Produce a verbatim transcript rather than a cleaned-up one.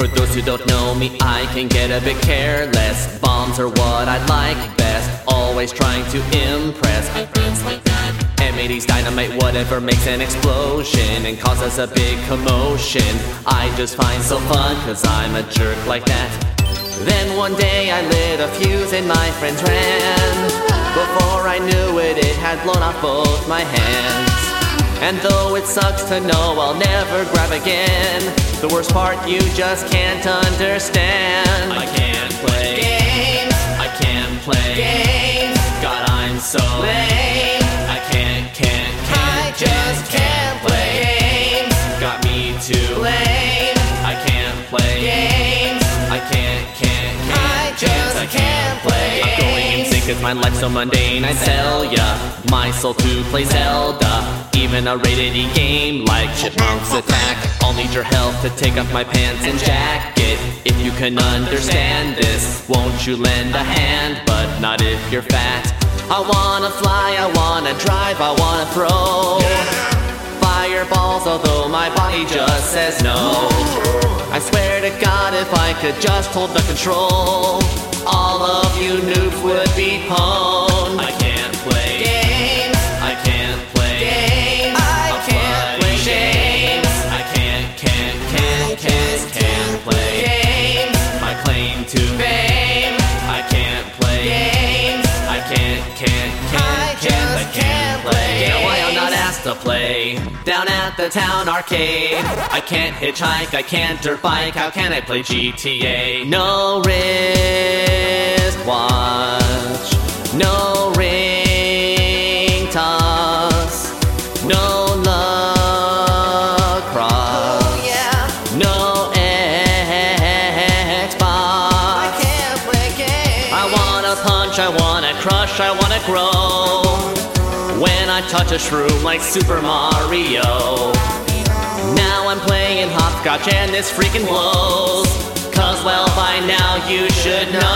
For those who don't know me, I can get a bit careless. Bombs are what I like best, always trying to impress my friends like that. M eighties dynamite, whatever makes an explosion and causes a big commotion, I just find so fun, cause I'm a jerk like that. Then one day I lit a fuse and my friends ran. Before I knew it, it had blown off both my hands. And though it sucks to know I'll never grab again, the worst part you just can't understand. I can't play games, I can't play games, God I'm so lame. I can't, can't, can't, I just can't play games, got me too lame. I can't play games, I can't, can't, can't, I just I can't play games. I'm going insane cause my life's so mundane. I'd sell ya my soul to play Zelda, even a rated E game like Chipmunks Attack. I'll need your help to take off my pants and jacket. If you can understand this, won't you lend a hand? But not if you're fat. I wanna fly, I wanna drive, I wanna throw fireballs, although my body just says no. I swear to God, if I could just hold the control, all of you noobs would be pwned. I can't play games, I can't play games, I can't play games, I can't, can't, can't, can't, can't play games. My claim to fame, I can't play games, I can't, can't, can't, can't, I can't play games. Yeah, why I'm not asked to play down at the town arcade. I can't hitchhike, I can't dirt bike, how can I play G T A? No wristwatch, no ring toss, no lacrosse, oh, yeah. No Xbox. I can't play games. I wanna punch, I wanna crush, I wanna grow when I touch a shroom like Super Mario. Now I'm playing hopscotch and this freaking blows, cause well by now you should know